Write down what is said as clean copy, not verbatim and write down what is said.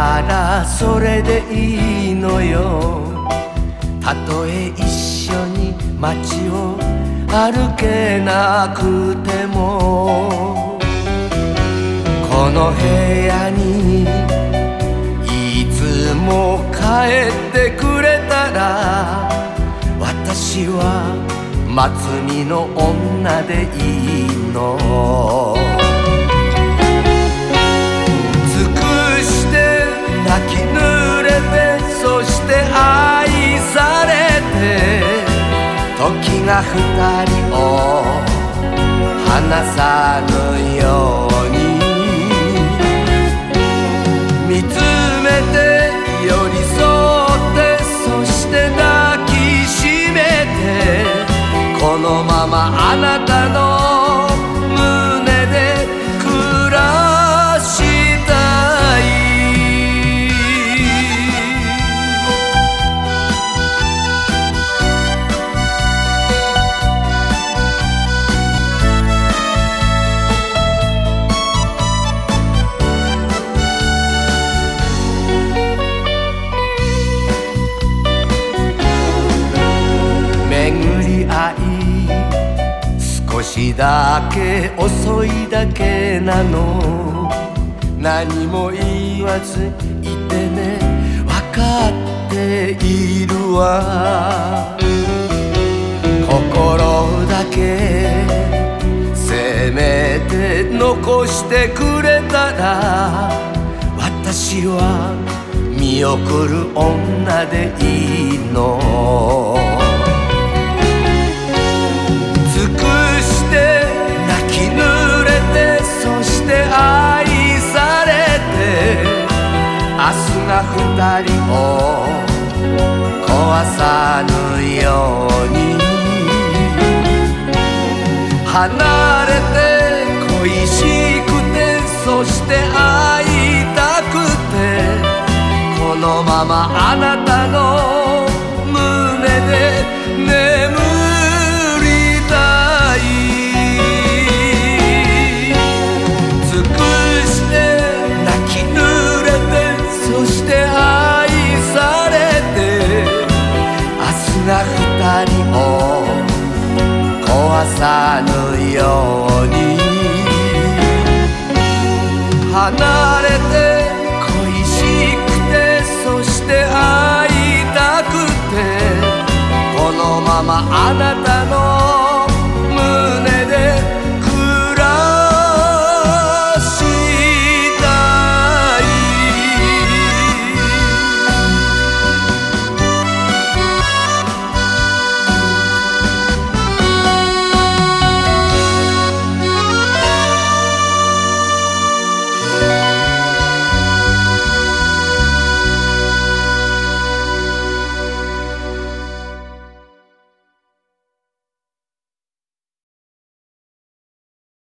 ならそれでいいのよ。たとえ一緒に街を歩けなくても、この部屋にいつも帰ってくれたら、私は松見の女でいいの。尽くして泣き濡れて、そして愛されて、時が二人を離さぬように見つめて寄り添って、そして抱きしめて、このままあなたの胸で暮らしたい。巡り合い少しだけ遅いだけなの。何も言わずいてね、わかっているわ。心だけせめて残してくれたら、私は見送る女でいいの。明日が二人を壊さぬように、離れて恋しくて、そして会いたくて、このままあなたの胸で眠りたい。尽くして泣き濡れて、そして愛されて、明日が二人を壊さぬように、離れて恋しくて、そして会いたくて、このままあなた